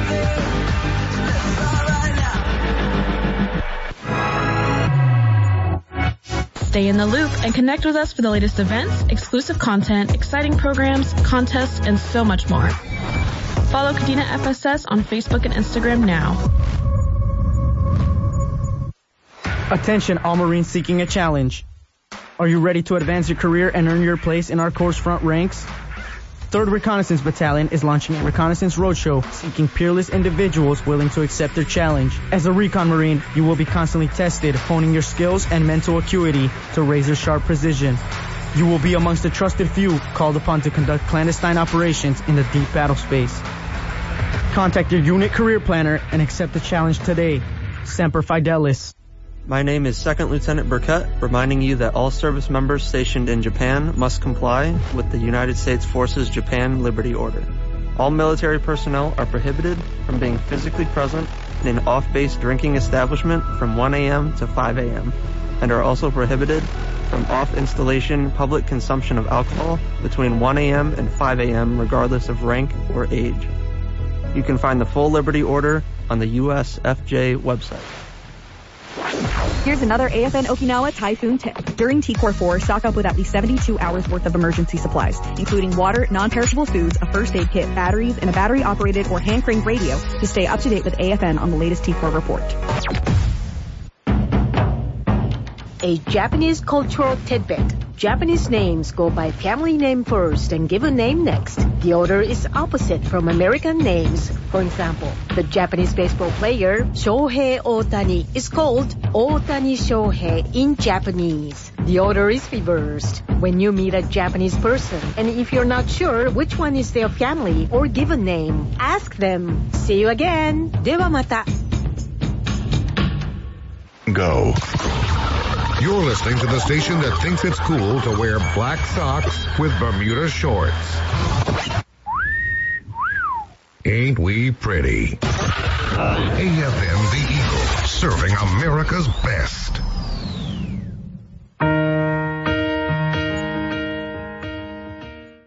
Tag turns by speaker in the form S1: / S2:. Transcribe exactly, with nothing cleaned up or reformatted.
S1: Stay in the loop and connect with us for the latest events, exclusive content, exciting programs, contests, and so much more. Follow Kadena F S S on Facebook and Instagram now.
S2: Attention, all Marines seeking a challenge. Are you ready to advance your career and earn your place in our Corps' front ranks? third Reconnaissance Battalion is launching a reconnaissance roadshow seeking peerless individuals willing to accept their challenge. As a recon Marine, you will be constantly tested, honing your skills and mental acuity to razor-sharp precision. You will be amongst the trusted few called upon to conduct clandestine operations in the deep battle space. Contact your unit career planner and accept the challenge today. Semper Fidelis.
S3: My name is Second Lieutenant Burkett, reminding you that all service members stationed in Japan must comply with the United States Forces Japan Liberty Order. All military personnel are prohibited from being physically present in an off-base drinking establishment from one a.m. to five a.m. and are also prohibited from off-installation public consumption of alcohol between one a.m. and five a.m. regardless of rank or age. You can find the full Liberty Order on the U S F J website.
S4: Here's another A F N Okinawa Typhoon tip. During T Corps four, stock up with at least seventy-two hours worth of emergency supplies, including water, non-perishable foods, a first aid kit, batteries, and a battery-operated or hand-cranked radio to stay up to date with A F N on the latest T Corps report.
S5: A Japanese cultural tidbit. Japanese names go by family name first and given name next. The order is opposite from American names. For example, the Japanese baseball player Shohei Ohtani is called Ohtani Shohei in Japanese. The order is reversed. When you meet a Japanese person, and if you're not sure which one is their family or given name, ask them. See you again. Dewa mata.
S6: Go. You're listening to the station that thinks it's cool to wear black socks with Bermuda shorts. Ain't we pretty? A F M The Eagle, serving America's best.